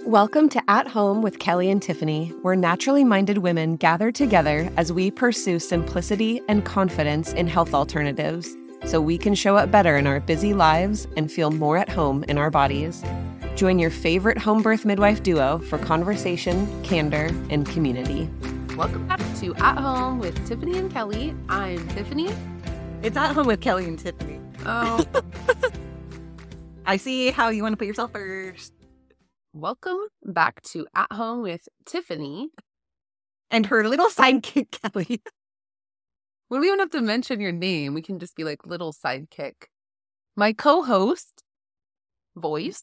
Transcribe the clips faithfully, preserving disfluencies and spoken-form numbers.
Welcome to At Home with Kelly and Tiffany, where naturally minded women gather together as we pursue simplicity and confidence in health alternatives so we can show up better in our busy lives and feel more at home in our bodies. Join your favorite home birth midwife duo for conversation, candor, and community. Welcome back to At Home with Tiffany and Kelly. I'm Tiffany. It's At Home with Kelly and Tiffany. Oh. I see how you want to put yourself first. Welcome back to At Home with Tiffany. And her little sidekick, Kelly. We don't even have to mention your name. We can just be like little sidekick. My co-host, voice.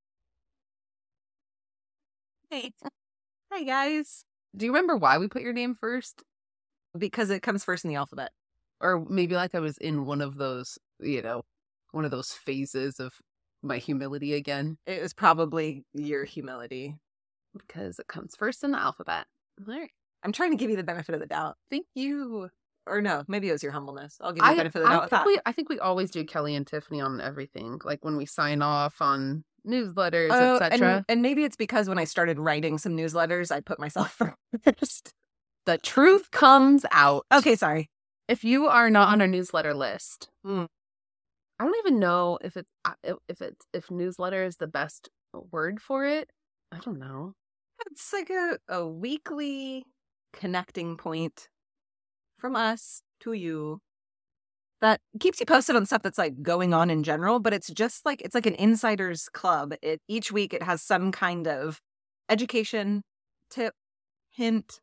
Hey. Hi, guys. Do you remember why we put your name first? Because it comes first in the alphabet. Or maybe like I was in one of those, you know, one of those phases of my humility again. It was probably your humility. Because it comes first in the alphabet. All right. I'm trying to give you the benefit of the doubt. Thank you. Or no, maybe it was your humbleness. I'll give you the I, benefit of the I doubt think with that. we, I think we always do Kelly and Tiffany on everything. Like when we sign off on newsletters, Oh, et cetera. and, and maybe it's because when I started writing some newsletters, I put myself first. The truth comes out. Okay, sorry. If you are not on our newsletter list, Mm. I don't even know if it if it if newsletter is the best word for it. I don't know. It's like a, a weekly connecting point from us to you that keeps you posted on stuff that's like going on in general, but it's just like it's like an insider's club. It each week it has some kind of education, tip, hint,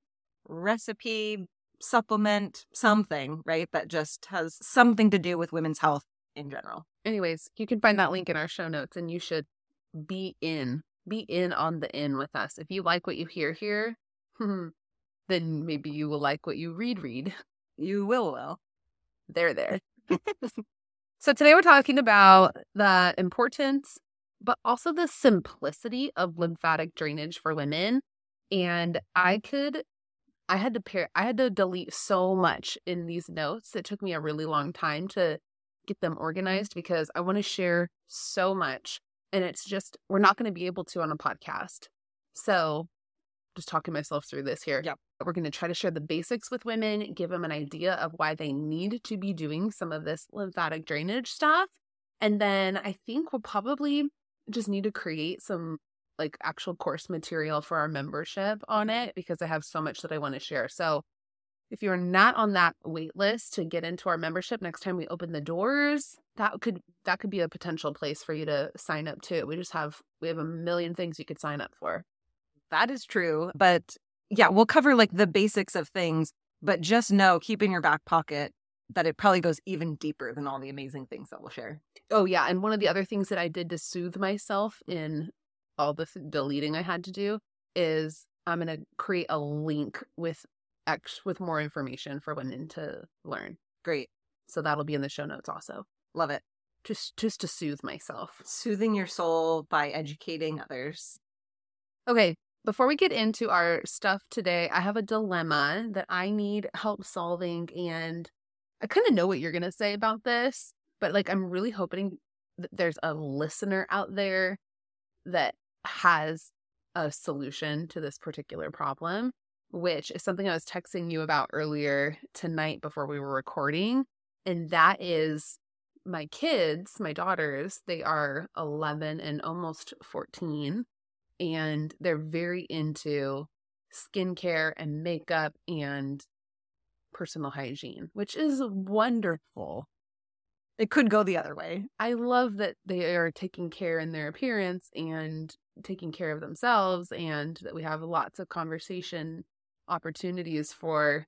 recipe, supplement, something, right? That just has something to do with women's health in general. Anyways, you can find that link in our show notes, and you should be in. Be in on the in with us. If you like what you hear here, then maybe you will like what you read read. You will, will. There, there. So today we're talking about the importance, but also the simplicity of lymphatic drainage for women. And I could, I had to pair, I had to delete so much in these notes. It took me a really long time to get them organized because I want to share so much. And it's just, we're not going to be able to on a podcast. So just talking myself through this here. Yep. We're going to try to share the basics with women, give them an idea of why they need to be doing some of this lymphatic drainage stuff. And then I think we'll probably just need to create some like actual course material for our membership on it because I have so much that I want to share. So if you're not on that wait list to get into our membership next time we open the doors, that could that could be a potential place for you to sign up too. We just have we have a million things you could sign up for. That is true. But yeah, we'll cover like the basics of things, but just know, keep in your back pocket that it probably goes even deeper than all the amazing things that we'll share. Oh, yeah. And one of the other things that I did to soothe myself in all the th- deleting I had to do is I'm going to create a link with X with more information for women to learn. Great. So that'll be in the show notes also. Love it. Just just to soothe myself. Soothing your soul by educating others. Okay. Before we get into our stuff today, I have a dilemma that I need help solving. And I kind of know what you're going to say about this, but like I'm really hoping that there's a listener out there that has a solution to this particular problem, which is something I was texting you about earlier tonight before we were recording. And that is my kids, my daughters, they are eleven and almost fourteen. And they're very into skincare and makeup and personal hygiene, which is wonderful. It could go the other way. I love that they are taking care in their appearance and taking care of themselves, and that we have lots of conversation opportunities for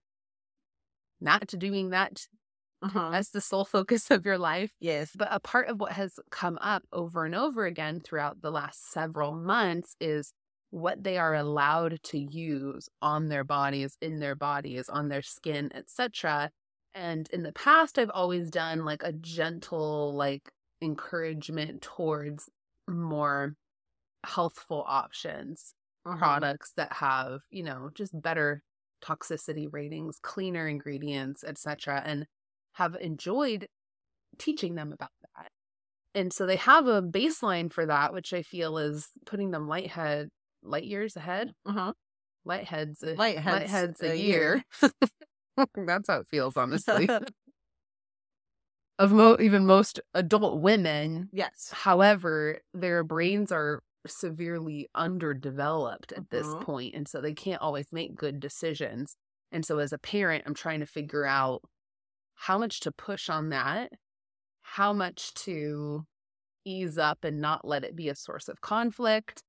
not doing that Uh-huh. as the sole focus of your life. Yes. But a part of what has come up over and over again throughout the last several months is what they are allowed to use on their bodies, in their bodies, on their skin, et cetera. And in the past, I've always done like a gentle, like encouragement towards more healthful options, Uh-huh. products that have, you know, just better toxicity ratings, cleaner ingredients, et cetera, and have enjoyed teaching them about that. And so they have a baseline for that, which I feel is putting them light head, light years ahead. Uh-huh. Light heads, a, Light heads, light heads a, a year. year. That's how it feels, honestly. Of mo- even most adult women. Yes. However, their brains are severely underdeveloped at this Mhm. point, and so they can't always make good decisions. And so as a parent, I'm trying to figure out how much to push on that, how much to ease up and not let it be a source of conflict.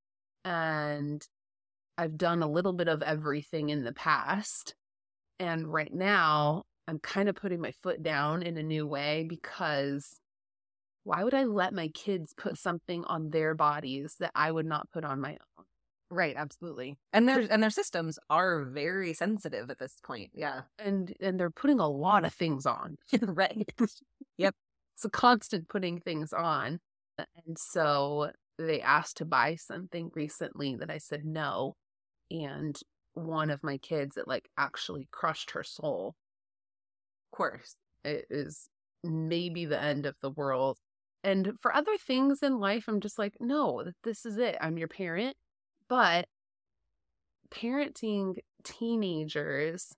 And I've done a little bit of everything in the past. And right now, I'm kind of putting my foot down in a new way, because why would I let my kids put something on their bodies that I would not put on my own? Right, absolutely. And their and their systems are very sensitive at this point. Yeah. And and they're putting a lot of things on. Right. Yep. It's a constant putting things on. And so they asked to buy something recently that I said no. And one of my kids, it like actually crushed her soul. Of course. It is maybe the end of the world. And for other things in life, I'm just like, no, this is it. I'm your parent. But parenting teenagers,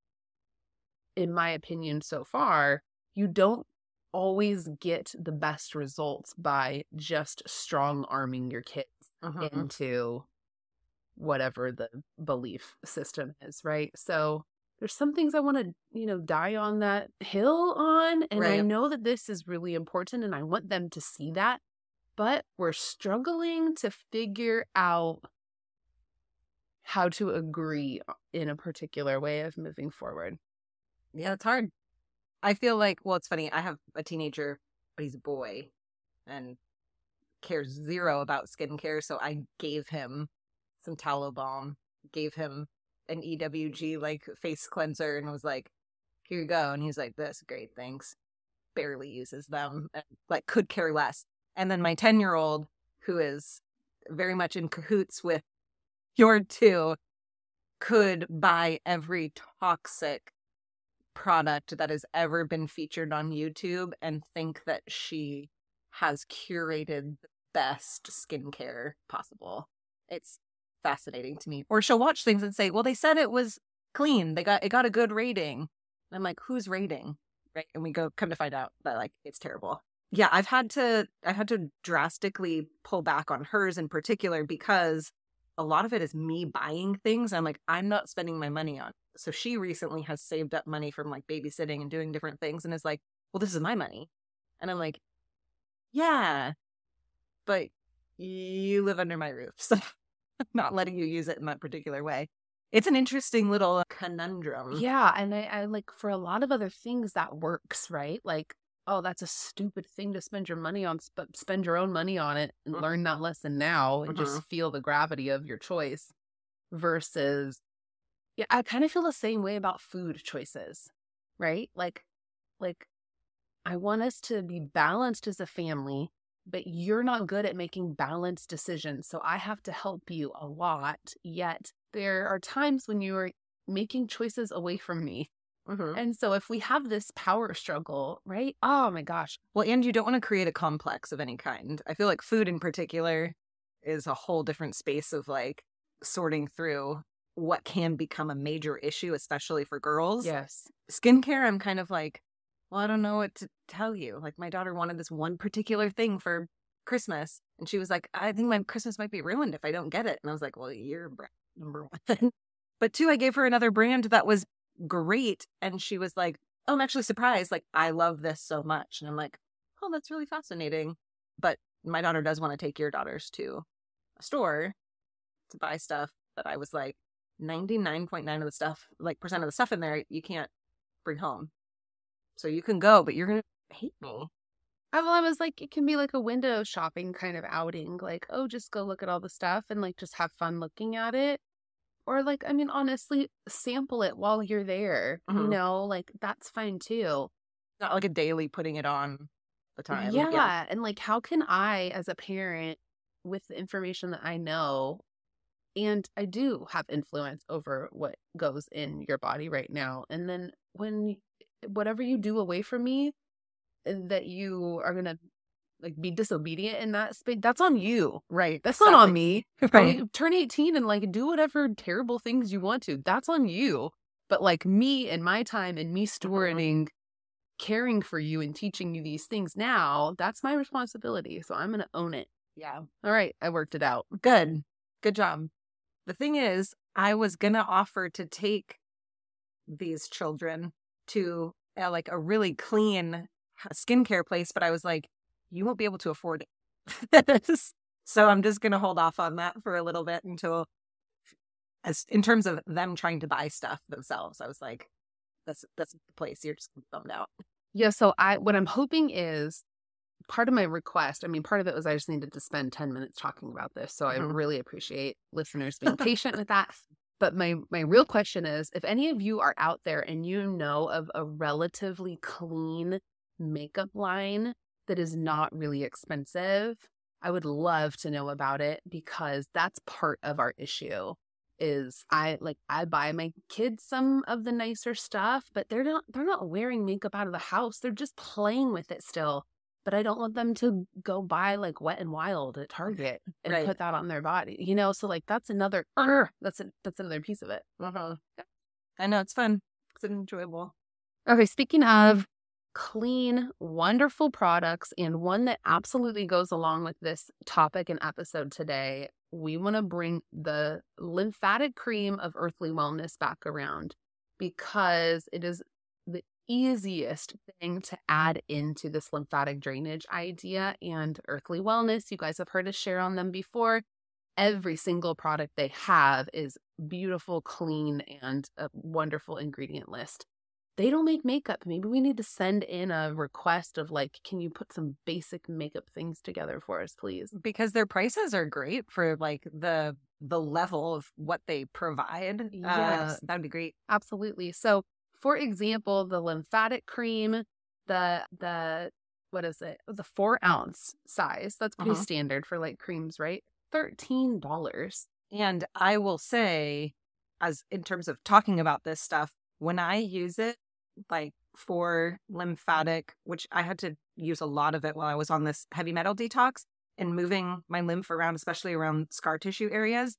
in my opinion so far, you don't always get the best results by just strong arming your kids Uh-huh. into whatever the belief system is, right? So there's some things I want to, you know, die on that hill on. And I Right. know that this is really important and I want them to see that. But we're struggling to figure out how to agree in a particular way of moving forward. Yeah, it's hard. I feel like, well, it's funny. I have a teenager, but he's a boy and cares zero about skincare. So I gave him some tallow balm, gave him an E W G like face cleanser, and was like, here you go. And he's like, this, great, thanks. Barely uses them, and like could care less. And then my ten year old, who is very much in cahoots with your two, could buy every toxic product that has ever been featured on YouTube and think that she has curated the best skincare possible. It's fascinating to me. Or she'll watch things and say, well, they said it was clean. They got it got a good rating. And I'm like, who's rating? Right. And we go come to find out that like it's terrible. Yeah, I've had to I've had to drastically pull back on hers in particular, because a lot of it is me buying things. I'm like, I'm not spending my money on. So she recently has saved up money from like babysitting and doing different things and is like, well, this is my money. And I'm like, yeah, but you live under my roof, so I'm not letting you use it in that particular way. It's an interesting little conundrum. Yeah. And I, I like, for a lot of other things that works, right? Like, oh, that's a stupid thing to spend your money on, but spend your own money on it and Mhm. learn that lesson now and Mhm. just feel the gravity of your choice. Versus, yeah, I kind of feel the same way about food choices, right? Like, like I want us to be balanced as a family, but you're not good at making balanced decisions. So I have to help you a lot. Yet there are times when you are making choices away from me. Mhm. And so if we have this power struggle, right? Oh my gosh. Well, and you don't want to create a complex of any kind. I feel like food in particular is a whole different space of like sorting through what can become a major issue, especially for girls. Yes. Skincare, I'm kind of like, well, I don't know what to tell you. Like, my daughter wanted this one particular thing for Christmas, and she was like, I think my Christmas might be ruined if I don't get it. And I was like, well, you're brand number one. But two, I gave her another brand that was great, and she was like, oh, I'm actually surprised. Like, I love this so much. And I'm like, oh, that's really fascinating. But my daughter does want to take your daughters to a store to buy stuff that I was like, ninety-nine point nine of the stuff, like percent of the stuff in there, you can't bring home. So you can go, but you're going to hate me. I, well, I was like, it can be like a window shopping kind of outing. Like, oh, just go look at all the stuff and like just have fun looking at it. Or like, I mean, honestly, sample it while you're there. Mhm. You know, like that's fine too. Not like a daily putting it on the time. Yeah. And like, how can I, as a parent, with the information that I know, and I do have influence over what goes in your body right now. And then when whatever you do away from me, that you are going to like be disobedient in that space, that's on you. Right. That's exactly. not on me. Right. Like, turn eighteen and like do whatever terrible things you want to. That's on you. But like me and my time and me stewarding, caring for you and teaching you these things now, that's my responsibility. So I'm going to own it. Yeah. All right. I worked it out. Good. Good job. The thing is, I was going to offer to take these children to uh, like a really clean skincare place, but I was like, you won't be able to afford it. So I'm just going to hold off on that for a little bit until, as in terms of them trying to buy stuff themselves, I was like, that's that's the place. You're just bummed out. Yeah. So I, what I'm hoping is part of my request. I mean, part of it was I just needed to spend ten minutes talking about this. So I Mhm. really appreciate listeners being patient with that. But my, my real question is, if any of you are out there and you know of a relatively clean makeup line that is not really expensive, I would love to know about it, because that's part of our issue. Is I like I buy my kids some of the nicer stuff, but they're not they're not wearing makeup out of the house. They're just playing with it still. But I don't want them to go buy like Wet and Wild at Target and Right. put that on their body, you know? So like that's another uh, that's a, that's another piece of it. Uh-huh. I know, it's fun. It's enjoyable. Okay, speaking of clean, wonderful products, and one that absolutely goes along with this topic and episode today, we want to bring the lymphatic cream of Earthly Wellness back around, because it is the easiest thing to add into this lymphatic drainage idea. And Earthly Wellness, you guys have heard us share on them before. Every single product they have is beautiful, clean, and a wonderful ingredient list. They don't make makeup. Maybe we need to send in a request of like, can you put some basic makeup things together for us, please? Because their prices are great for like the the level of what they provide. Yes. Uh, that'd be great. Absolutely. So, for example, the lymphatic cream, the the what is it? The four ounce size. That's pretty Uh-huh. standard for like creams, right? Thirteen dollars. And I will say, as in terms of talking about this stuff, when I use it, like for lymphatic, which I had to use a lot of it while I was on this heavy metal detox and moving my lymph around, especially around scar tissue areas,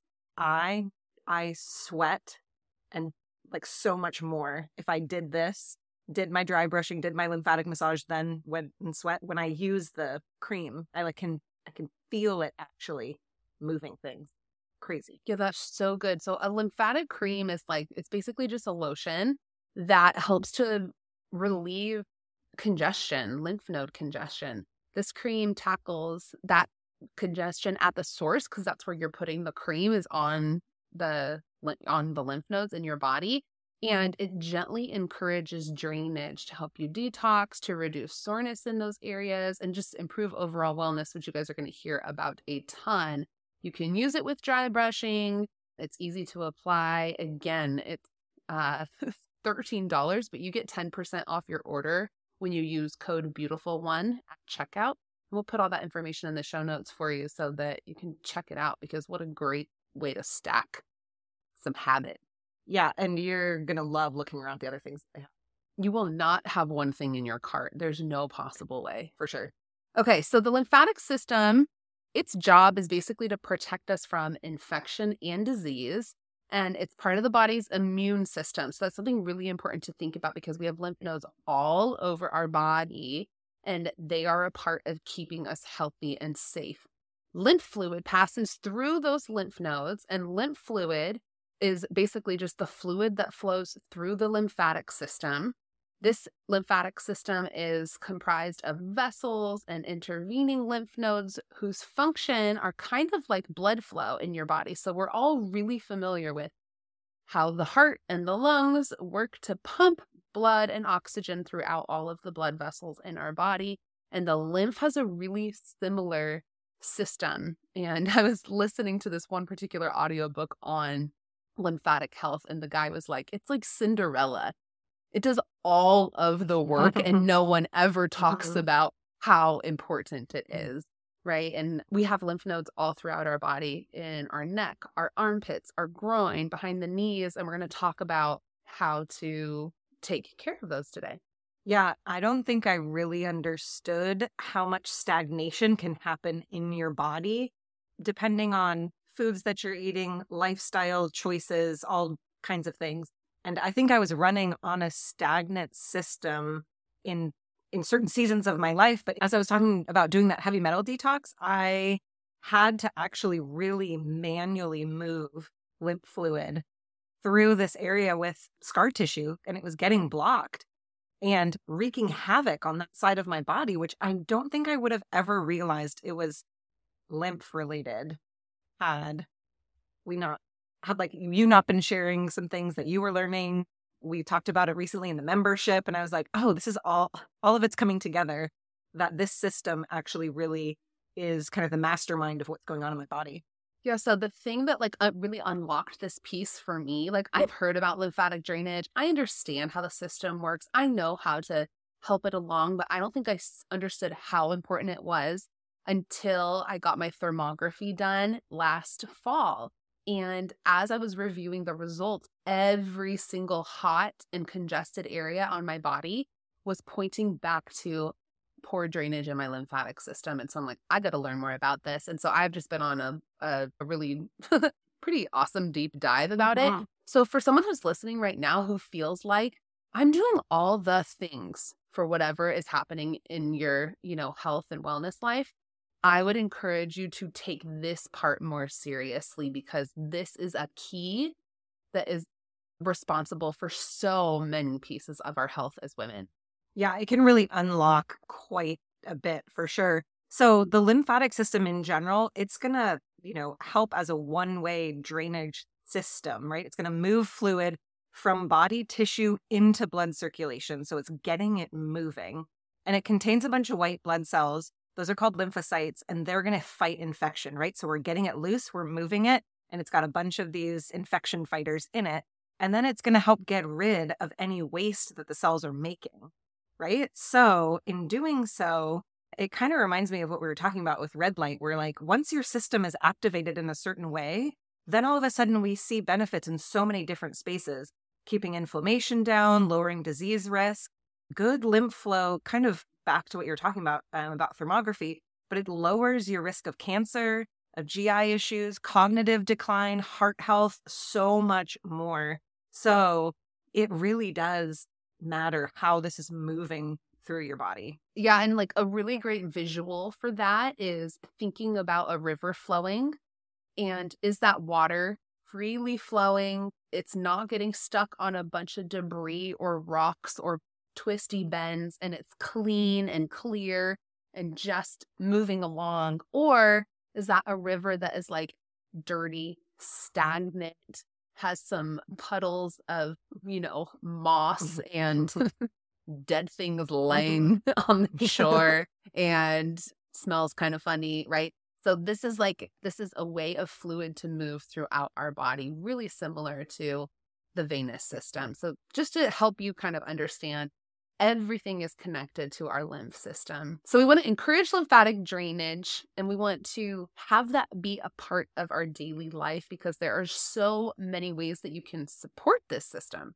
I I sweat and like so much more if I did this, did my dry brushing, did my lymphatic massage, then went and sweat. When I use the cream, I like can I can feel it actually moving things. Crazy. Yeah, that's so good. So a lymphatic cream is like, it's basically just a lotion that helps to relieve congestion, lymph node congestion. This cream tackles that congestion at the source, because that's where you're putting the cream, is on the on the lymph nodes in your body. And it gently encourages drainage to help you detox, to reduce soreness in those areas, and just improve overall wellness, which you guys are going to hear about a ton. You can use it with dry brushing. It's easy to apply. Again, it's uh, thirteen dollars, but you get ten percent off your order when you use code beautiful one at checkout. We'll put all that information in the show notes for you so that you can check it out, because what a great way to stack some habit. Yeah, and you're going to love looking around the other things. Yeah, You will not have one thing in your cart. There's no possible way. for sure. Okay, so the lymphatic system, its job is basically to protect us from infection and disease, and it's part of the body's immune system. So that's something really important to think about, because we have lymph nodes all over our body, and they are a part of keeping us healthy and safe. Lymph fluid passes through those lymph nodes, and lymph fluid is basically just the fluid that flows through the lymphatic system. This lymphatic system is comprised of vessels and intervening lymph nodes whose function are kind of like blood flow in your body. So we're all really familiar with how the heart and the lungs work to pump blood and oxygen throughout all of the blood vessels in our body. And the lymph has a really similar system. And I was listening to this one particular audiobook on lymphatic health, and the guy was like, it's like Cinderella. It does all of the work and no one ever talks about how important it is, right? And we have lymph nodes all throughout our body, in our neck, our armpits, our groin, behind the knees, and we're going to talk about how to take care of those today. Yeah, I don't think I really understood how much stagnation can happen in your body depending on foods that you're eating, lifestyle choices, all kinds of things. And I think I was running on a stagnant system in in certain seasons of my life. But as I was talking about doing that heavy metal detox, I had to actually really manually move lymph fluid through this area with scar tissue, and it was getting blocked and wreaking havoc on that side of my body, which I don't think I would have ever realized it was lymph related had we not had like you not been sharing some things that you were learning. We talked about it recently in the membership, and I was like, oh, this is all all of it's coming together, that this system actually really is kind of the mastermind of what's going on in my body. Yeah, so the thing that like uh, really unlocked this piece for me, like I've heard about lymphatic drainage. I understand how the system works. I know how to help it along, but I don't think I s- understood how important it was until I got my thermography done last fall. And as I was reviewing the results, every single hot and congested area on my body was pointing back to poor drainage in my lymphatic system. And so I'm like, I got to learn more about this. And so I've just been on a, a, a really pretty awesome deep dive about it. Mhm. So for someone who's listening right now who feels like I'm doing all the things for whatever is happening in your, you know, health and wellness life, I would encourage you to take this part more seriously, because this is a key that is responsible for so many pieces of our health as women. Yeah, it can really unlock quite a bit for sure. So the lymphatic system in general, it's going to, you know, help as a one-way drainage system, right? It's going to move fluid from body tissue into blood circulation. So it's getting it moving. And it contains a bunch of white blood cells. Those are called lymphocytes, and they're going to fight infection, right? So we're getting it loose, we're moving it, and it's got a bunch of these infection fighters in it. And then it's going to help get rid of any waste that the cells are making, right? So in doing so, it kind of reminds me of what we were talking about with red light, where like once your system is activated in a certain way, then all of a sudden we see benefits in so many different spaces, keeping inflammation down, lowering disease risk, good lymph flow, kind of back to what you're talking about, um, about thermography, but it lowers your risk of cancer, of G I issues, cognitive decline, heart health, so much more. So it really does matter how this is moving through your body. Yeah, and like a really great visual for that is thinking about a river flowing. And is that water freely flowing? It's not getting stuck on a bunch of debris or rocks or twisty bends, and it's clean and clear and just moving along? Or is that a river that is like dirty, stagnant, has some puddles of, you know, moss and dead things laying on the shore and smells kind of funny, right? So this is like, this is a way of fluid to move throughout our body, really similar to the venous system. So just to help you kind of understand, everything is connected to our lymph system. So we want to encourage lymphatic drainage, and we want to have that be a part of our daily life, because there are so many ways that you can support this system.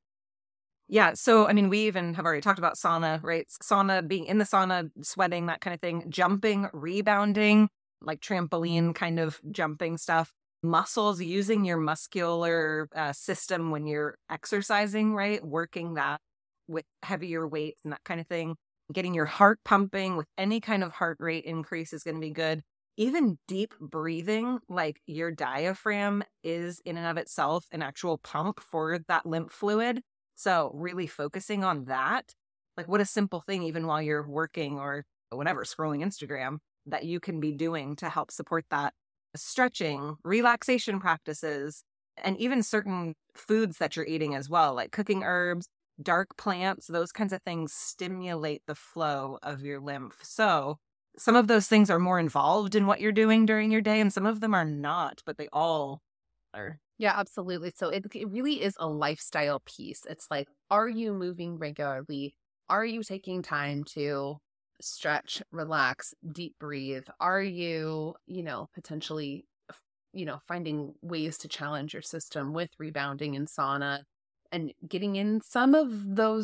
Yeah. So, I mean, we even have already talked about sauna, right? Sauna, being in the sauna, sweating, that kind of thing, jumping, rebounding, like trampoline kind of jumping stuff, muscles, using your muscular uh, system when you're exercising, right? Working that with heavier weights and that kind of thing. Getting your heart pumping with any kind of heart rate increase is going to be good. Even deep breathing, like your diaphragm is in and of itself an actual pump for that lymph fluid. So really focusing on that, like what a simple thing, even while you're working or whatever, scrolling Instagram, that you can be doing to help support that. Stretching, relaxation practices, and even certain foods that you're eating as well, like cooking herbs, dark plants, those kinds of things stimulate the flow of your lymph. So some of those things are more involved in what you're doing during your day, and some of them are not, but they all are. Yeah, absolutely. So it, it really is a lifestyle piece. It's like, are you moving regularly? Are you taking time to stretch, relax, deep breathe? Are you, you know, potentially, you know, finding ways to challenge your system with rebounding in sauna and getting in some of those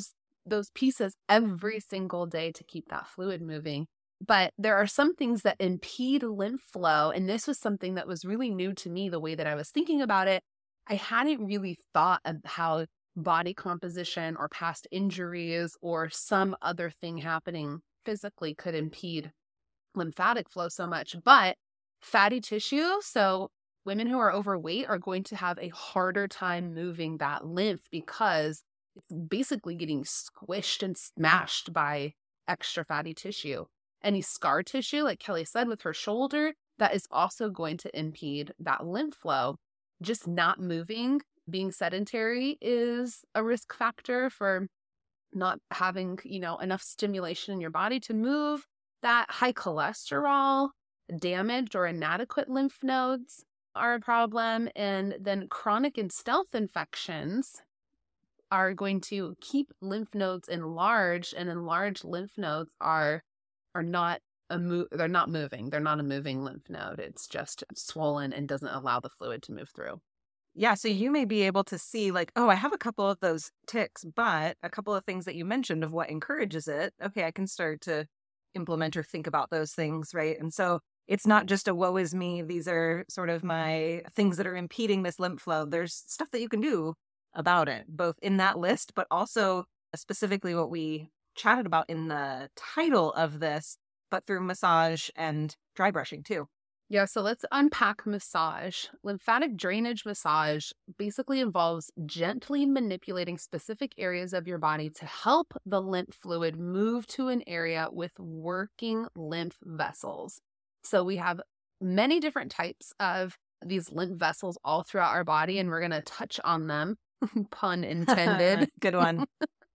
those pieces every single day to keep that fluid moving. But there are some things that impede lymph flow. And this was something that was really new to me, the way that I was thinking about it. I hadn't really thought of how body composition or past injuries or some other thing happening physically could impede lymphatic flow so much. But fatty tissue, so women who are overweight are going to have a harder time moving that lymph because it's basically getting squished and smashed by extra fatty tissue. Any scar tissue, like Kelly said with her shoulder, that is also going to impede that lymph flow. Just not moving, being sedentary is a risk factor for not having, you know, enough stimulation in your body to move. That high cholesterol, damaged or inadequate lymph nodes are a problem. And then chronic and stealth infections are going to keep lymph nodes enlarged, and enlarged lymph nodes are are not a mo- they're not moving. They're not a moving lymph node. It's just swollen and doesn't allow the fluid to move through. Yeah, so you may be able to see like, oh, I have a couple of those tics, but a couple of things that you mentioned of what encourages it. Okay, I can start to implement or think about those things, right? And so it's not just a woe is me. These are sort of my things that are impeding this lymph flow. There's stuff that you can do about it, both in that list, but also specifically what we chatted about in the title of this, but through massage and dry brushing too. Yeah, so let's unpack massage. Lymphatic drainage massage basically involves gently manipulating specific areas of your body to help the lymph fluid move to an area with working lymph vessels. So we have many different types of these lymph vessels all throughout our body, and we're going to touch on them, pun intended. Good one.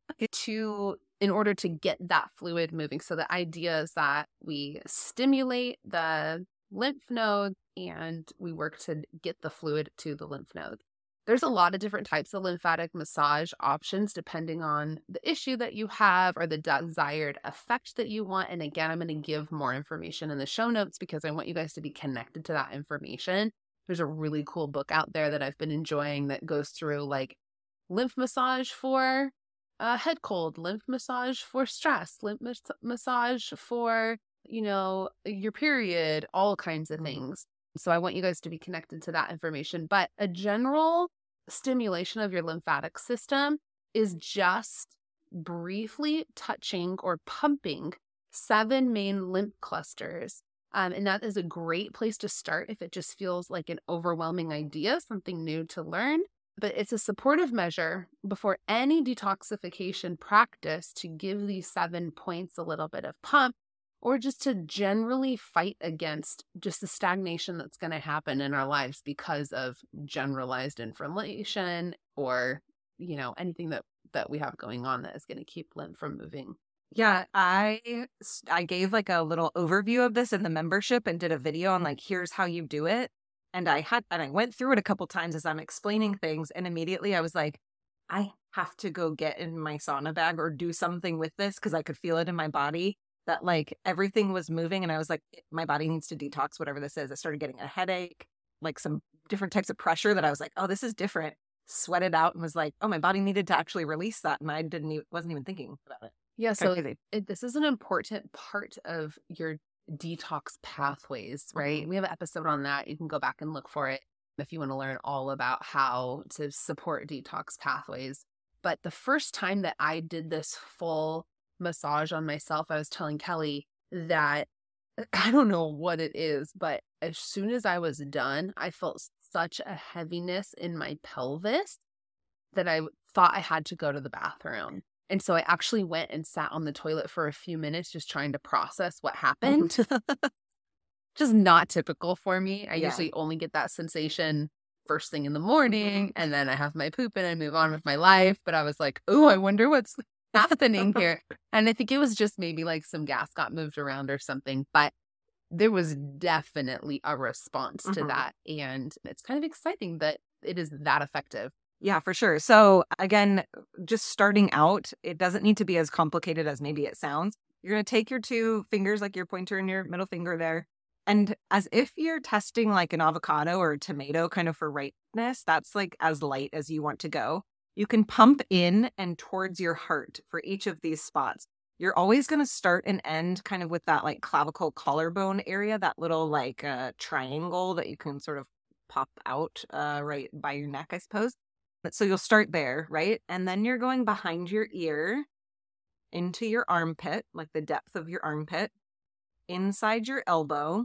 to in order to get that fluid moving. So the idea is that we stimulate the lymph node and we work to get the fluid to the lymph node. There's a lot of different types of lymphatic massage options depending on the issue that you have or the desired effect that you want. And again, I'm going to give more information in the show notes because I want you guys to be connected to that information. There's a really cool book out there that I've been enjoying that goes through like lymph massage for uh, head cold, lymph massage for stress, lymph mas- massage for, you know, your period, all kinds of things. So I want you guys to be connected to that information. But a general stimulation of your lymphatic system is just briefly touching or pumping seven main lymph clusters. Um, and that is a great place to start if it just feels like an overwhelming idea, something new to learn. But it's a supportive measure before any detoxification practice to give these seven points a little bit of pump, or just to generally fight against just the stagnation that's going to happen in our lives because of generalized inflammation or, you know, anything that, that we have going on that is going to keep lymph from moving. Yeah, I I gave like a little overview of this in the membership and did a video on like, here's how you do it. And I had, and I went through it a couple times as I'm explaining things. And immediately I was like, I have to go get in my sauna bag or do something with this because I could feel it in my body that like everything was moving. And I was like, my body needs to detox, whatever this is. I started getting a headache, like some different types of pressure that I was like, oh, this is different. Sweated out and was like, oh, my body needed to actually release that. And I didn't even, wasn't even thinking about it. Yeah. So it, this is an important part of your detox pathways, right? Mm-hmm. We have an episode on that. You can go back and look for it if you want to learn all about how to support detox pathways. But the first time that I did this full massage on myself, I was telling Kelly that I don't know what it is, but as soon as I was done, I felt such a heaviness in my pelvis that I thought I had to go to the bathroom. And so I actually went and sat on the toilet for a few minutes just trying to process what happened. Just not typical for me. I yeah. usually only get that sensation first thing in the morning, and then I have my poop and I move on with my life. But I was like, oh, I wonder what's happening here. And I think it was just maybe like some gas got moved around or something. But there was definitely a response to mm-hmm. that. And it's kind of exciting that it is that effective. Yeah, for sure. So again, just starting out, it doesn't need to be as complicated as maybe it sounds. You're going to take your two fingers, like your pointer and your middle finger there. And as if you're testing like an avocado or a tomato kind of for ripeness, that's like as light as you want to go. you can pump in and towards your heart for each of these spots. You're always going to start and end kind of with that like clavicle collarbone area, that little like uh, triangle that you can sort of pop out uh, right by your neck, I suppose. So you'll start there, right? And then you're going behind your ear into your armpit, like the depth of your armpit, inside your elbow,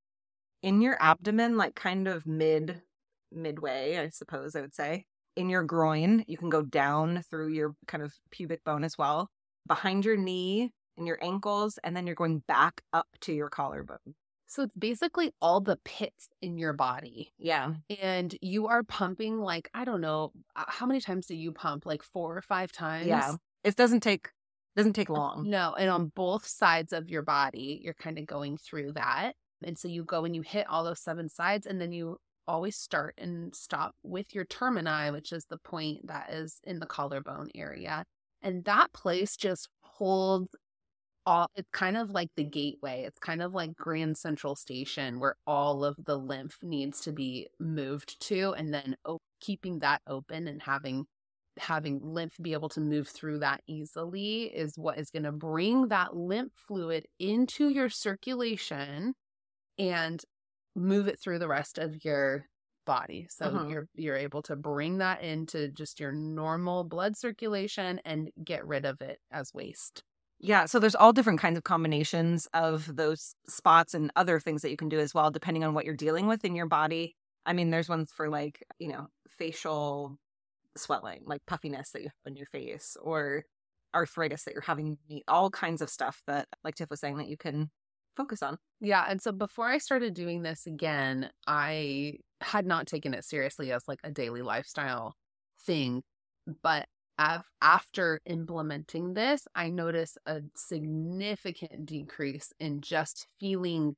in your abdomen, like kind of mid, midway, I suppose I would say. In your groin, you can go down through your kind of pubic bone as well, behind your knee, in your ankles, and then you're going back up to your collarbone. So it's basically all the pits in your body. Yeah. And you are pumping like, I don't know, how many times do you pump? Like four or five times? Yeah. It doesn't take doesn't take long. No. And on both sides of your body, you're kind of going through that. And so you go and you hit all those seven sides, and then you always start and stop with your termini, which is the point that is in the collarbone area. And that place just holds all, it's kind of like the gateway. It's kind of like Grand Central Station, where all of the lymph needs to be moved to, and then op- keeping that open and having having lymph be able to move through that easily is what is going to bring that lymph fluid into your circulation and move it through the rest of your body. So Uh-huh. you're you're able to bring that into just your normal blood circulation and get rid of it as waste. Yeah, so there's all different kinds of combinations of those spots and other things that you can do as well, depending on what you're dealing with in your body. I mean, there's ones for like, you know, facial swelling, like puffiness that you have on your face, or arthritis that you're having, all kinds of stuff that, like Tiff was saying, that you can focus on. Yeah. And so before I started doing this again, I had not taken it seriously as like a daily lifestyle thing. But av- after implementing this, I noticed a significant decrease in just feeling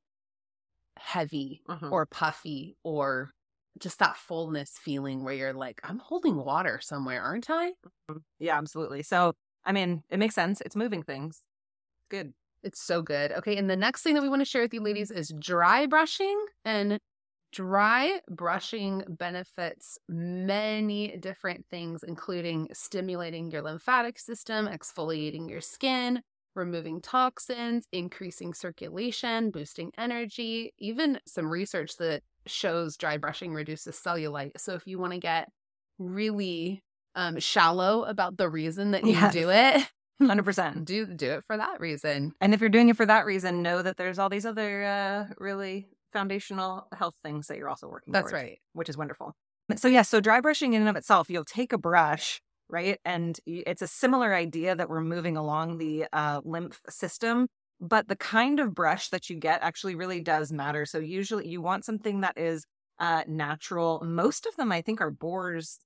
heavy Uh-huh. or puffy, or just that fullness feeling where you're like, I'm holding water somewhere, aren't I? Yeah, absolutely. So, I mean, it makes sense. It's moving things. Good. It's so good. Okay. And the next thing that we want to share with you ladies is dry brushing. And dry brushing benefits many different things, including stimulating your lymphatic system, exfoliating your skin, removing toxins, increasing circulation, boosting energy, even some research that shows dry brushing reduces cellulite. So if you want to get really um, shallow about the reason that you Yes. do it, one hundred percent. do do it for that reason. And if you're doing it for that reason, know that there's all these other uh, really foundational health things that you're also working That's towards, right. which is wonderful. So yeah, so dry brushing in and of itself, you'll take a brush, right? And y- it's a similar idea that we're moving along the uh, lymph system, but the kind of brush that you get actually really does matter. So usually you want something that is uh, natural. Most of them, I think, are boar's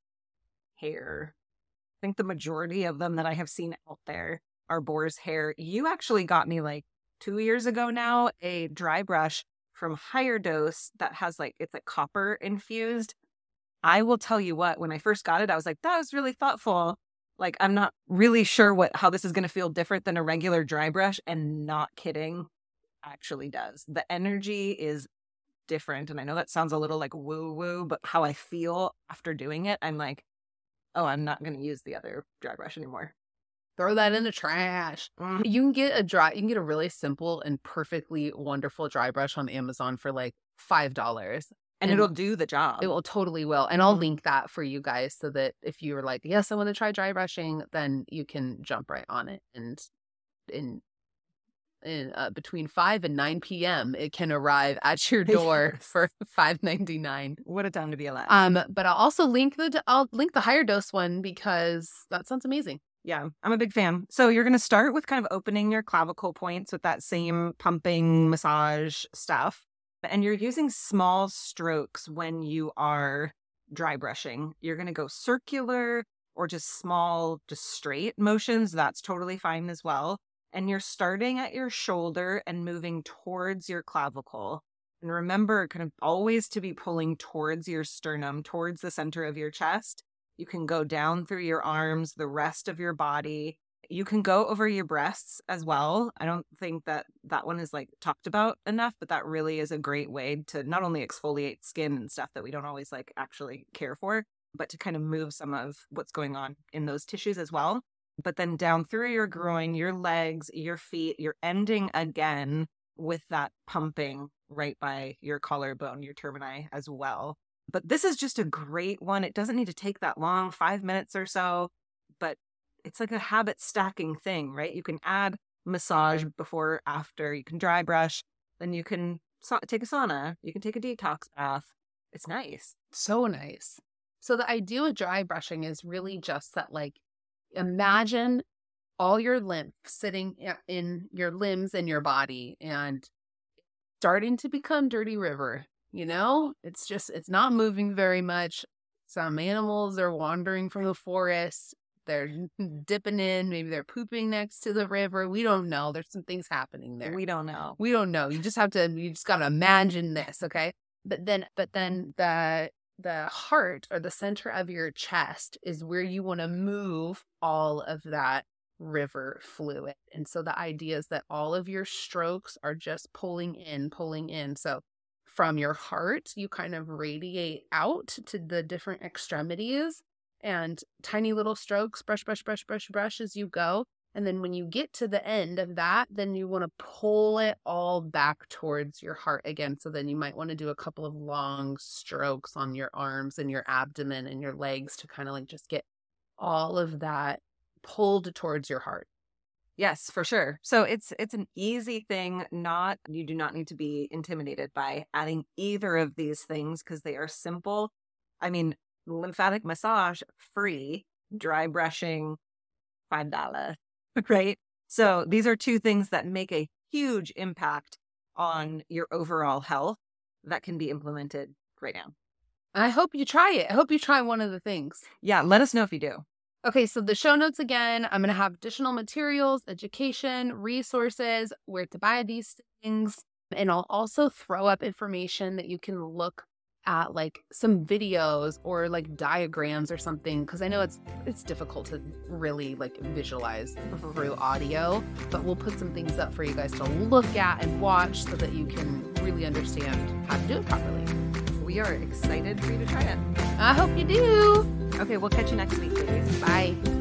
hair. I think the majority of them that I have seen out there are boar's hair. You actually got me like two years ago now a dry brush from Higher Dose that has like, it's like copper infused. I will tell you what, when I first got it, I was like, that was really thoughtful. Like, I'm not really sure what how this is going to feel different than a regular dry brush, and not kidding, actually does. The energy is different. And I know that sounds a little like woo woo, but how I feel after doing it, I'm like, oh, I'm not going to use the other dry brush anymore. Throw that in the trash. Mm. You can get a dry, you can get a really simple and perfectly wonderful dry brush on Amazon for like five dollars. And, And it'll do the job. It will totally will. And I'll Mhm. link that for you guys so that if you were like, yes, I want to try dry brushing, then you can jump right on it. And in in uh, between five and nine p.m., it can arrive at your door Yes. for five ninety-nine. What a time to be alive. Um, but I'll also link the I'll link the Higher Dose one because that sounds amazing. Yeah, I'm a big fan. So you're going to start with kind of opening your clavicle points with that same pumping massage stuff. And you're using small strokes when you are dry brushing. You're going to go circular or just small, just straight motions. That's totally fine as well. And you're starting at your shoulder and moving towards your clavicle. And remember, kind of always to be pulling towards your sternum, towards the center of your chest. You can go down through your arms, the rest of your body. You can go over your breasts as well. I don't think that that one is like talked about enough, but that really is a great way to not only exfoliate skin and stuff that we don't always like actually care for, but to kind of move some of what's going on in those tissues as well. But then down through your groin, your legs, your feet, you're ending again with that pumping right by your collarbone, your termini as well. But this is just a great one. It doesn't need to take that long, five minutes or so, but it's like a habit stacking thing, right? You can add massage before, after, you can dry brush, then you can so- take a sauna, you can take a detox bath. It's nice. So nice. So the idea with dry brushing is really just that, like, imagine all your lymph sitting in your limbs and your body and starting to become dirty river. You know, it's just, it's not moving very much. Some animals are wandering from the forest. They're dipping in. Maybe they're pooping next to the river. We don't know. There's some things happening there. We don't know. We don't know. You just have to, you just got to imagine this. Okay. But then, but then the, the heart or the center of your chest is where you want to move all of that river fluid. And so the idea is that all of your strokes are just pulling in, pulling in. So from your heart, you kind of radiate out to the different extremities and tiny little strokes, brush, brush, brush, brush, brush as you go. And then when you get to the end of that, then you want to pull it all back towards your heart again. So then you might want to do a couple of long strokes on your arms and your abdomen and your legs to kind of like just get all of that pulled towards your heart. Yes, for sure. So it's it's an easy thing. Not you do not need to be intimidated by adding either of these things because they are simple. I mean, lymphatic massage, free. Dry brushing, five dollars, right? So these are two things that make a huge impact on your overall health that can be implemented right now. I hope you try it. I hope you try one of the things. Yeah, let us know if you do. Okay, so the show notes again, I'm going to have additional materials, education, resources, where to buy these things. And I'll also throw up information that you can look at, like some videos or like diagrams or something, because I know it's it's difficult to really like visualize through audio, but we'll put some things up for you guys to look at and watch so that you can really understand how to do it properly. We are excited for you to try it. I hope you do. Okay, we'll catch you next week, ladies. Bye.